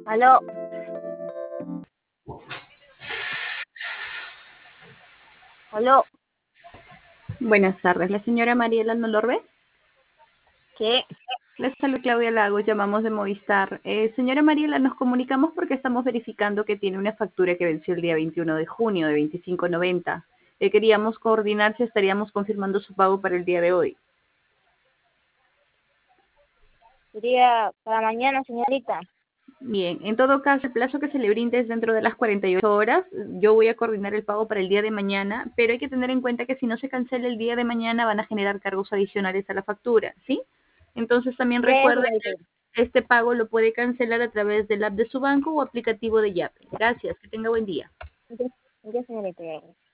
Aló, aló, Buenas tardes, la señora Mariela Nolorbe. ¿qué? Les saluda Claudia Lagos, llamamos de Movistar. Señora Mariela, nos comunicamos porque estamos verificando que tiene una factura que venció el día 21 de junio de 25.90. Queríamos coordinar si estaríamos confirmando su pago para el día de hoy. Sería para mañana, señorita. Bien, en todo caso, el plazo que se le brinde es dentro de las 48 horas. Yo voy a coordinar el pago para el día de mañana, pero hay que tener en cuenta que si no se cancela el día de mañana van a generar cargos adicionales a la factura, ¿sí? Entonces también Bien, recuerde señorita. que este pago lo puede cancelar a través del app de su banco o aplicativo de Yape. Gracias, que tenga buen día. Ya, señorita.